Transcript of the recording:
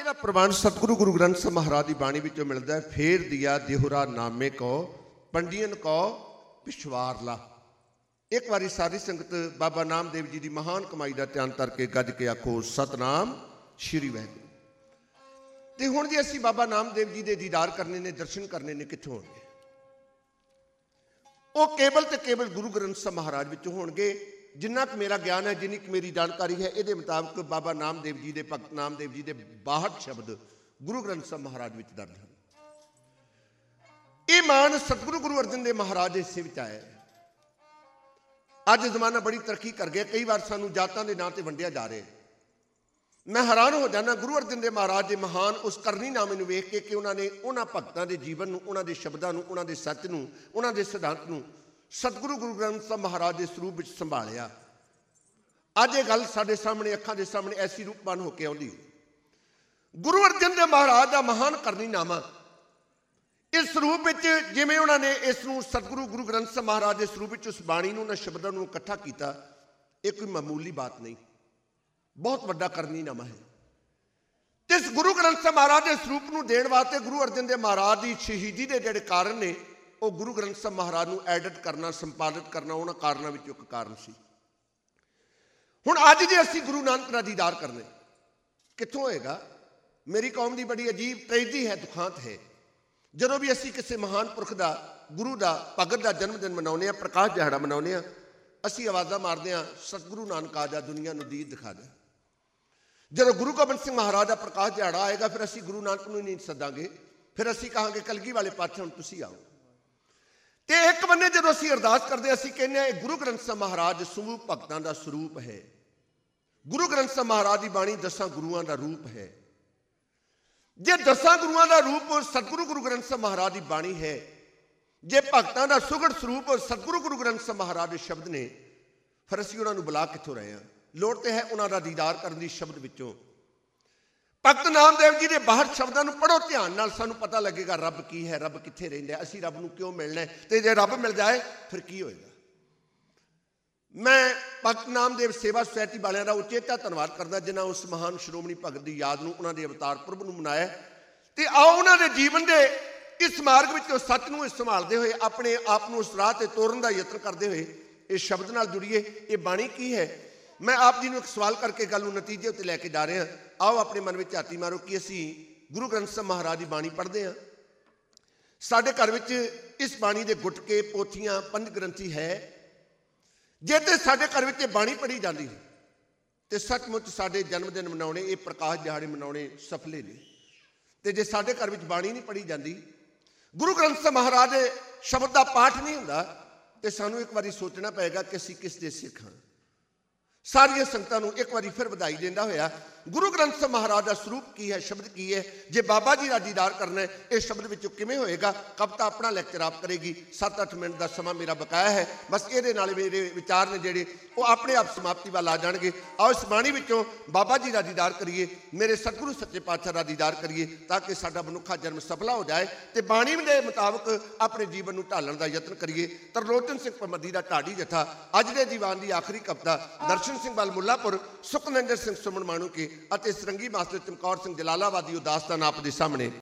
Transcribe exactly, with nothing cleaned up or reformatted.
ਇਹਦਾ ਪ੍ਰਬੰਧ ਸਤਿਗੁਰੂ ਗੁਰੂ ਗ੍ਰੰਥ ਸਾਹਿਬ ਮਹਾਰਾਜ ਦੀ ਬਾਣੀ ਵਿੱਚੋਂ ਮਿਲਦਾ ਹੈ। ਫੇਰ ਦਿਆ ਦੇਹੁਰਾ ਨਾਮੇ ਕੋ ਪੰਡੀਅਨ ਕੋ ਪਿਛਵਾਰ ਲਾ। ਇੱਕ ਵਾਰੀ ਸਾਰੀ ਸੰਗਤ ਬਾਬਾ ਨਾਮਦੇਵ ਜੀ ਦੀ ਮਹਾਨ ਕਮਾਈ ਦਾ ਧਿਆਨ ਕਰਕੇ ਗੱਜ ਕੇ ਆਖੋ ਸਤਨਾਮ ਸ਼੍ਰੀ ਵਾਹਿਗੁਰੂ। ਤੇ ਹੁਣ ਜੇ ਅਸੀਂ ਬਾਬਾ ਨਾਮਦੇਵ ਜੀ ਦੇ ਦੀਦਾਰ ਕਰਨੇ ਨੇ, ਦਰਸ਼ਨ ਕਰਨੇ ਨੇ, ਕਿੱਥੋਂ ਹੋਣਗੇ? ਉਹ ਕੇਵਲ ਤੇ ਕੇਵਲ ਗੁਰੂ ਗ੍ਰੰਥ ਸਾਹਿਬ ਮਹਾਰਾਜ ਵਿੱਚੋਂ ਹੋਣਗੇ। ਜਿੰਨਾ ਕੁ ਮੇਰਾ ਗਿਆਨ ਹੈ, ਜਿੰਨੀ ਕੁ ਮੇਰੀ ਜਾਣਕਾਰੀ ਹੈ, ਇਹਦੇ ਮੁਤਾਬਕ ਬਾਬਾ ਨਾਮਦੇਵ ਜੀ ਦੇ ਭਗਤ ਨਾਮਦੇਵ ਜੀ ਦੇ ਬਾਹਠ ਸ਼ਬਦ ਗੁਰੂ ਗ੍ਰੰਥ ਸਾਹਿਬ ਮਹਾਰਾਜ ਵਿੱਚ ਦਰਜ ਹਨ। ਇਹ ਮਾਨ ਸਤਿਗੁਰੂ ਗੁਰੂ ਅਰਜਨ ਦੇਵ ਮਹਾਰਾਜ ਦੇ ਹਿੱਸੇ ਵਿੱਚ ਆਇਆ ਹੈ। ਅੱਜ ਜ਼ਮਾਨਾ ਬੜੀ ਤਰੱਕੀ ਕਰ ਗਿਆ। ਕਈ ਵਾਰ ਸਾਨੂੰ ਜਾਤਾਂ ਦੇ ਨਾਂ ਤੇ ਵੰਡਿਆ ਜਾ ਰਿਹਾ। ਮੈਂ ਹੈਰਾਨ ਹੋ ਜਾਣਾ ਗੁਰੂ ਅਰਜਨ ਦੇਵ ਮਹਾਰਾਜ ਦੇ ਮਹਾਨ ਉਸ ਕਰਨੀਨਾਮੇ ਨੂੰ ਵੇਖ ਕੇ ਕਿ ਉਹਨਾਂ ਨੇ ਉਹਨਾਂ ਭਗਤਾਂ ਦੇ ਜੀਵਨ ਨੂੰ, ਉਹਨਾਂ ਦੇ ਸ਼ਬਦਾਂ ਨੂੰ, ਉਹਨਾਂ ਦੇ ਸੱਚ ਨੂੰ, ਉਹਨਾਂ ਦੇ ਸਿਧਾਂਤ ਨੂੰ ਸਤਿਗੁਰੂ ਗੁਰੂ ਗ੍ਰੰਥ ਸਾਹਿਬ ਮਹਾਰਾਜ ਦੇ ਸਰੂਪ ਵਿੱਚ ਸੰਭਾਲਿਆ। ਅੱਜ ਇਹ ਗੱਲ ਸਾਡੇ ਸਾਹਮਣੇ, ਅੱਖਾਂ ਦੇ ਸਾਹਮਣੇ ਐਸੀ ਰੂਪਵਾਨ ਹੋ ਕੇ ਆਉਂਦੀ। ਗੁਰੂ ਅਰਜਨ ਦੇਵ ਮਹਾਰਾਜ ਦਾ ਮਹਾਨ ਕਰਨੀਨਾਮਾ ਇਸ ਸਰੂਪ ਵਿੱਚ, ਜਿਵੇਂ ਉਹਨਾਂ ਨੇ ਇਸ ਨੂੰ ਸਤਿਗੁਰੂ ਗੁਰੂ ਗ੍ਰੰਥ ਸਾਹਿਬ ਮਹਾਰਾਜ ਦੇ ਸਰੂਪ ਵਿੱਚ ਉਸ ਬਾਣੀ ਨੂੰ, ਉਹਨਾਂ ਸ਼ਬਦਾਂ ਨੂੰ ਇਕੱਠਾ ਕੀਤਾ, ਇਹ ਕੋਈ ਮਾਮੂਲੀ ਬਾਤ ਨਹੀਂ, ਬਹੁਤ ਵੱਡਾ ਕਰਨੀਨਾਮਾ ਹੈ। ਤੇ ਇਸ ਗੁਰੂ ਗ੍ਰੰਥ ਸਾਹਿਬ ਮਹਾਰਾਜ ਦੇ ਸਰੂਪ ਨੂੰ ਦੇਣ ਵਾਸਤੇ ਗੁਰੂ ਅਰਜਨ ਦੇਵ ਮਹਾਰਾਜ ਦੀ ਸ਼ਹੀਦੀ ਦੇ ਜਿਹੜੇ ਕਾਰਨ ਨੇ, ਉਹ ਗੁਰੂ ਗ੍ਰੰਥ ਸਾਹਿਬ ਮਹਾਰਾਜ ਨੂੰ ਐਡਿਟ ਕਰਨਾ, ਸੰਪਾਦਿਤ ਕਰਨਾ, ਉਹਨਾਂ ਕਾਰਨਾਂ ਵਿੱਚੋਂ ਇੱਕ ਕਾਰਨ ਸੀ। ਹੁਣ ਅੱਜ ਜੇ ਅਸੀਂ ਗੁਰੂ ਨਾਨਕ ਦਾ ਦੀਦਾਰ ਕਰਨੇ, ਕਿੱਥੋਂ ਹੋਏਗਾ? ਮੇਰੀ ਕੌਮ ਦੀ ਬੜੀ ਅਜੀਬ ਟ੍ਰੈਜਡੀ ਹੈ, ਦੁਖਾਂਤ ਹੈ। ਜਦੋਂ ਵੀ ਅਸੀਂ ਕਿਸੇ ਮਹਾਨ ਪੁਰਖ ਦਾ, ਗੁਰੂ ਦਾ, ਭਗਤ ਦਾ ਜਨਮ ਦਿਨ ਮਨਾਉਂਦੇ ਹਾਂ, ਪ੍ਰਕਾਸ਼ ਦਿਹਾੜਾ ਮਨਾਉਂਦੇ ਹਾਂ, ਅਸੀਂ ਆਵਾਜ਼ਾਂ ਮਾਰਦੇ ਹਾਂ ਸਤਿਗੁਰੂ ਨਾਨਕ ਆ ਜਾ, ਦੁਨੀਆ ਨੂੰ ਦੀਦ ਦਿਖਾ ਦੇ। ਜਦੋਂ ਗੁਰੂ ਗੋਬਿੰਦ ਸਿੰਘ ਮਹਾਰਾਜ ਦਾ ਪ੍ਰਕਾਸ਼ ਦਿਹਾੜਾ ਆਏਗਾ, ਫਿਰ ਅਸੀਂ ਗੁਰੂ ਨਾਨਕ ਨੂੰ ਹੀ ਨਹੀਂ ਸੱਦਾਂਗੇ, ਫਿਰ ਅਸੀਂ ਕਹਾਂਗੇ ਕਲਗੀ ਵਾਲੇ ਪਾਤਸ਼ਾਹ ਹੁਣ ਤੁਸੀਂ ਆਓ। ਤੇ ਇੱਕ ਬੰਨੇ ਜਦੋਂ ਅਸੀਂ ਅਰਦਾਸ ਕਰਦੇ, ਅਸੀਂ ਕਹਿੰਦੇ ਹਾਂ ਇਹ ਗੁਰੂ ਗ੍ਰੰਥ ਸਾਹਿਬ ਮਹਾਰਾਜ ਸਮੂਹ ਭਗਤਾਂ ਦਾ ਸਰੂਪ ਹੈ। ਗੁਰੂ ਗ੍ਰੰਥ ਸਾਹਿਬ ਮਹਾਰਾਜ ਦੀ ਬਾਣੀ ਦਸਾਂ ਗੁਰੂਆਂ ਦਾ ਰੂਪ ਹੈ। ਜੇ ਦਸਾਂ ਗੁਰੂਆਂ ਦਾ ਰੂਪ ਸਤਿਗੁਰੂ ਗੁਰੂ ਗ੍ਰੰਥ ਸਾਹਿਬ ਮਹਾਰਾਜ ਦੀ ਬਾਣੀ ਹੈ, ਜੇ ਭਗਤਾਂ ਦਾ ਸੁਗੜ ਸਰੂਪ ਸਤਿਗੁਰੂ ਗੁਰੂ ਗ੍ਰੰਥ ਸਾਹਿਬ ਮਹਾਰਾਜ ਦੇ ਸ਼ਬਦ ਨੇ, ਫਿਰ ਅਸੀਂ ਉਹਨਾਂ ਨੂੰ ਬੁਲਾ ਕਿੱਥੋਂ ਰਹੇ ਹਾਂ? ਲੋੜ ਤੇ ਹੈ ਉਹਨਾਂ ਦਾ ਦੀਦਾਰ ਕਰਨ ਦੀ ਸ਼ਬਦ ਵਿੱਚੋਂ। ਭਗਤ ਨਾਮਦੇਵ ਜੀ ਦੇ ਬਾਹਠ ਸ਼ਬਦਾਂ ਨੂੰ ਪੜ੍ਹੋ ਧਿਆਨ ਨਾਲ, ਸਾਨੂੰ ਪਤਾ ਲੱਗੇਗਾ ਰੱਬ ਕੀ ਹੈ, ਰੱਬ ਕਿੱਥੇ ਰਹਿੰਦਾ, ਅਸੀਂ ਰੱਬ ਨੂੰ ਕਿਉਂ ਮਿਲਣਾ, ਤੇ ਜੇ ਰੱਬ ਮਿਲ ਜਾਏ ਫਿਰ ਕੀ ਹੋਏਗਾ। ਮੈਂ ਭਗਤ ਨਾਮਦੇਵ ਸੇਵਾ ਸੁਸਾਇਟੀ ਵਾਲਿਆਂ ਦਾ ਉਚੇਚਾ ਧੰਨਵਾਦ ਕਰਦਾ, ਜਿਨ੍ਹਾਂ ਉਸ ਮਹਾਨ ਸ਼੍ਰੋਮਣੀ ਭਗਤ ਦੀ ਯਾਦ ਨੂੰ, ਉਹਨਾਂ ਦੇ ਅਵਤਾਰ ਪੁਰਬ ਨੂੰ ਮਨਾਇਆ। ਤੇ ਆਓ ਉਹਨਾਂ ਦੇ ਜੀਵਨ ਦੇ ਇਸ ਮਾਰਗ ਵਿੱਚ ਸੱਚ ਨੂੰ ਸੰਭਾਲਦੇ ਹੋਏ, ਆਪਣੇ ਆਪ ਨੂੰ ਉਸ ਰਾਹ ਤੇ ਤੋਰਨ ਦਾ ਯਤਨ ਕਰਦੇ ਹੋਏ ਇਸ ਸ਼ਬਦ ਨਾਲ ਜੁੜੀਏ। ਇਹ ਬਾਣੀ ਕੀ ਹੈ? ਮੈਂ ਆਪ ਜੀ ਨੂੰ ਇੱਕ ਸਵਾਲ ਕਰਕੇ ਗੱਲ ਨੂੰ ਨਤੀਜੇ ਉੱਤੇ ਲੈ ਕੇ ਜਾ ਰਿਹਾ। ਆਓ ਆਪਣੇ ਮਨ ਵਿੱਚ ਝਾਤੀ ਮਾਰੋ ਕਿ ਅਸੀਂ ਗੁਰੂ ਗ੍ਰੰਥ ਸਾਹਿਬ ਮਹਾਰਾਜ ਦੀ ਬਾਣੀ ਪੜ੍ਹਦੇ ਹਾਂ। ਸਾਡੇ ਘਰ ਵਿੱਚ ਇਸ ਬਾਣੀ ਦੇ ਗੁਟਕੇ, ਪੋਥੀਆਂ, ਪੰਜ ਗ੍ਰੰਥੀ ਹੈ। ਜੇ ਤੇ ਸਾਡੇ ਘਰ ਵਿੱਚ ਇਹ ਬਾਣੀ ਪੜ੍ਹੀ ਜਾਂਦੀ ਤੇ ਸੱਚਮੁੱਚ ਸਾਡੇ ਜਨਮ ਦਿਨ ਮਨਾਉਣੇ, ਇਹ ਪ੍ਰਕਾਸ਼ ਦਿਹਾੜੇ ਮਨਾਉਣੇ ਸਫਲੇ ਨੇ। ਤੇ ਜੇ ਸਾਡੇ ਘਰ ਵਿੱਚ ਬਾਣੀ ਨਹੀਂ ਪੜ੍ਹੀ ਜਾਂਦੀ, ਗੁਰੂ ਗ੍ਰੰਥ ਸਾਹਿਬ ਮਹਾਰਾਜ ਦੇ ਸ਼ਬਦ ਦਾ ਪਾਠ ਨਹੀਂ ਹੁੰਦਾ, ਤੇ ਸਾਨੂੰ ਇੱਕ ਵਾਰੀ ਸੋਚਣਾ ਪਏਗਾ ਕਿ ਅਸੀਂ ਕਿਸ ਦੇ ਸਿੱਖ ਹਾਂ। ਸਾਰੀਆਂ ਸੰਗਤਾਂ ਨੂੰ ਇੱਕ ਵਾਰੀ ਫਿਰ ਵਧਾਈ ਦਿੰਦਾ ਹੋਇਆ, ਗੁਰੂ ਗ੍ਰੰਥ ਸਾਹਿਬ ਮਹਾਰਾਜ ਦਾ ਸਰੂਪ ਕੀ ਹੈ, ਸ਼ਬਦ ਕੀ ਹੈ, ਜੇ ਬਾਬਾ ਜੀ ਦਾ ਦੀਦਾਰ ਕਰਨਾ ਹੈ, ਇਸ ਸ਼ਬਦ ਵਿੱਚੋਂ ਕਿਵੇਂ ਹੋਏਗਾ? ਕਵਿਤਾ ਆਪਣਾ ਲੈਕਚਰ ਆਪ ਕਰੇਗੀ। ਸੱਤ ਅੱਠ ਮਿੰਟ ਦਾ ਸਮਾਂ ਮੇਰਾ ਬਕਾਇਆ ਹੈ, ਬਸ ਇਹਦੇ ਨਾਲ ਮੇਰੇ ਵਿਚਾਰ ਨੇ ਜਿਹੜੇ ਉਹ ਆਪਣੇ ਆਪ ਸਮਾਪਤੀ ਵੱਲ ਆ ਜਾਣਗੇ। ਆਓ ਇਸ ਬਾਣੀ ਵਿੱਚੋਂ ਬਾਬਾ ਜੀ ਦਾ ਦੀਦਾਰ ਕਰੀਏ, ਮੇਰੇ ਸਤਿਗੁਰੂ ਸੱਚੇ ਪਾਤਸ਼ਾਹ ਦਾ ਦੀਦਾਰ ਕਰੀਏ, ਤਾਂ ਕਿ ਸਾਡਾ ਮਨੁੱਖਾ ਜਨਮ ਸਫਲਾ ਹੋ ਜਾਏ ਤੇ ਬਾਣੀ ਦੇ ਮੁਤਾਬਕ ਆਪਣੇ ਜੀਵਨ ਨੂੰ ਢਾਲਣ ਦਾ ਯਤਨ ਕਰੀਏ। ਤਰਲੋਚਨ ਸਿੰਘ ਪਮੱਦੀ ਦਾ ਢਾਡੀ ਜਥਾ, ਅੱਜ ਦੇ ਦੀਵਾਨ ਦੀ ਆਖਰੀ ਕਵਿਤਾ ਦਰਸ਼ਨ ਸਿੰਘ ਬਲ ਮੁੱਲਾਪੁਰ, ਸੁਖਨੰਦਰ ਸਿੰਘ ਸੁਮਨ ਮਾਣੂਕੇ ਅਤੇ ਸਰੰਗੀ ਮਾਸਟਰ ਚਮਕੌਰ ਸਿੰਘ ਜਲਾਲਾਬਾਦੀ ਉਦਾਸਤਾਨ ਆਪ ਦੇ ਸਾਹਮਣੇ।